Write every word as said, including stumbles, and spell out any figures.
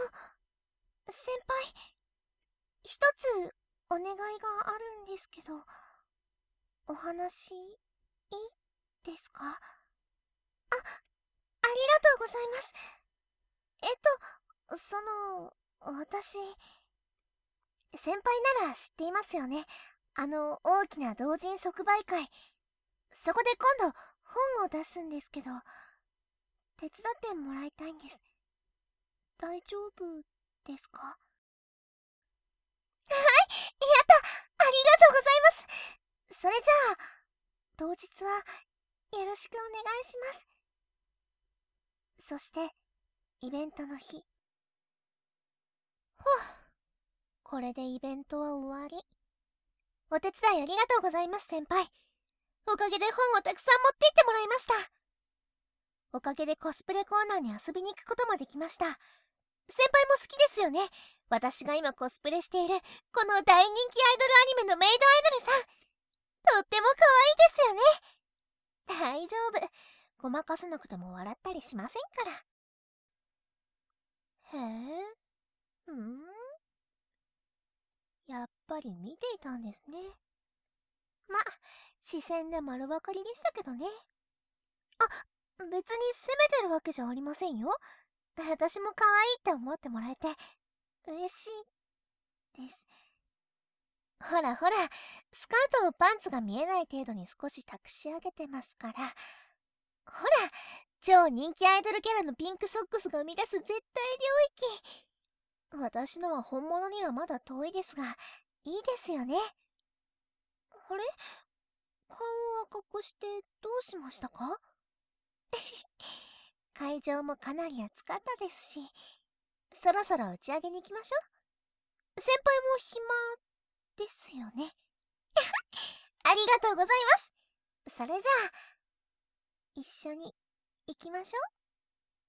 先輩、一つお願いがあるんですけど、お話いいですか？あ、ありがとうございます。えっと、その、私、先輩なら知っていますよね。あの大きな同人即売会。そこで今度本を出すんですけど、手伝ってもらいたいんです。大丈夫ですか？はい、やった、ありがとうございます。それじゃあ、当日はよろしくお願いします。そして、イベントの日。ふぅ、これでイベントは終わり。お手伝いありがとうございます、先輩。おかげで本をたくさん持って行ってもらいました。おかげでコスプレコーナーに遊びに行くこともできました。先輩も好きですよね。私が今コスプレしているこの大人気アイドルアニメのメイドアイドルさん。とっても可愛いですよね。大丈夫。ごまかさなくても笑ったりしませんから。へえ、ふん。やっぱり見ていたんですね。ま、視線で丸分かりでしたけどね。あ、別に責めてるわけじゃありませんよ。私も可愛いって思ってもらえて嬉しいです。ほらほら、スカートをパンツが見えない程度に少し託し上げてますから。ほら、超人気アイドルキャラのピンクソックスが生み出す絶対領域。私のは本物にはまだ遠いですが、いいですよね。あれ、顔を赤くしてどうしましたか？会場もかなり暑かったですし、そろそろ打ち上げに行きましょう。先輩も暇ですよね。ありがとうございます。それじゃあ、一緒に行きましょう。